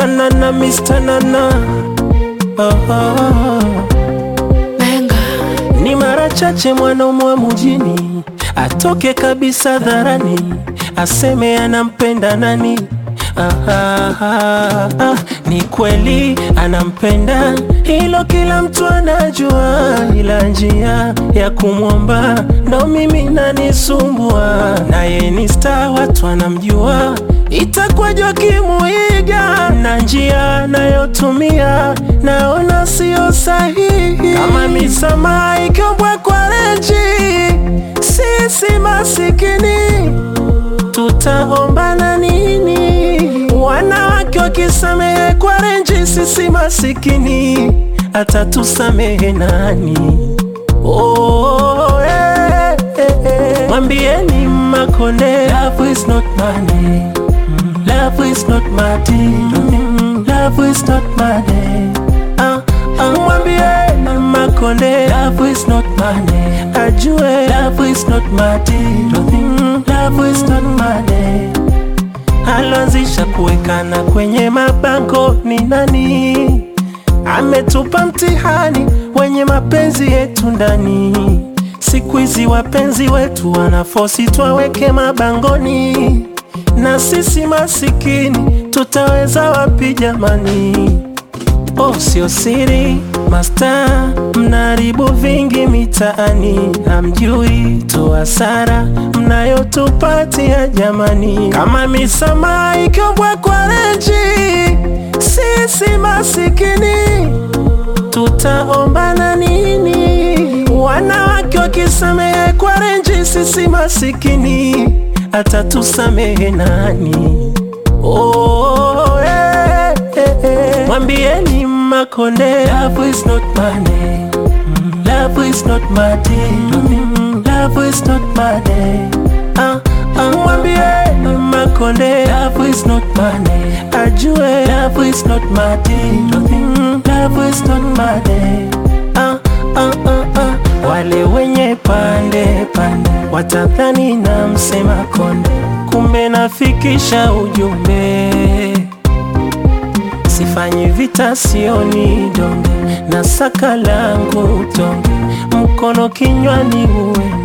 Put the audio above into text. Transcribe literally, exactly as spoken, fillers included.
Kanana Mister Nana. Oh, oh, oh. Ni mara chache mwanaume wa mjini atoke kabisa dharani aseme anampenda nani. Ah, ah, ah, ah. Ni kweli anampenda, hilo kila mtu anajua, ila njia ya kumwomba ndo mimi nanisumbua. Naye ni star, watu wanamjua, itakwaje kimuiga? Na njia nayotumia naona sio sahihi. Kama misamaha ikiombwa kwa renji, sisi masikini tutaombana nini? Wanawake wakisamehe kwa renji, sisi masikini atatusamehe nani? Oh, eh, eh, eh. Mwambieni Makonde, love is not money, love is not money, love is not money. Ah, ah. Mwambieni Makonde, love is not money, ajue love is not money, love is not money. Aloanzisha kuwekana kwenye mabango ni nani? Ametupa mtihani wenye mapenzi yetu ndani. Siku hizi wapenzi wetu wanafosi twaweke mabangoni, na sisi masikini tutaweza wapi jamani? Oh, sio siri master, mnaribu vingi mitaani, hamjui tu hasara mnayotupatia jamani. Kama misamaha ikiombwa kwa renji, sisi masikini tutaombana nini? Wanawake wakisamehe kwa renji, sisi masikini atatusamehe nani? Oh, eh, eh, eh. Mwambieni Makonde, love is not money, love is not money, love is not money. Ah, ah. Mwambieni Makonde, love is not money, ajue love is not money, love is not money. Ah, ah, ah, ah. Wale wenye pande pande watadhani na msema konde, kumbe nafikisha ujumbe. Sifanyi vita sioni donge, na saka langu tonge, mkono kinywani uwe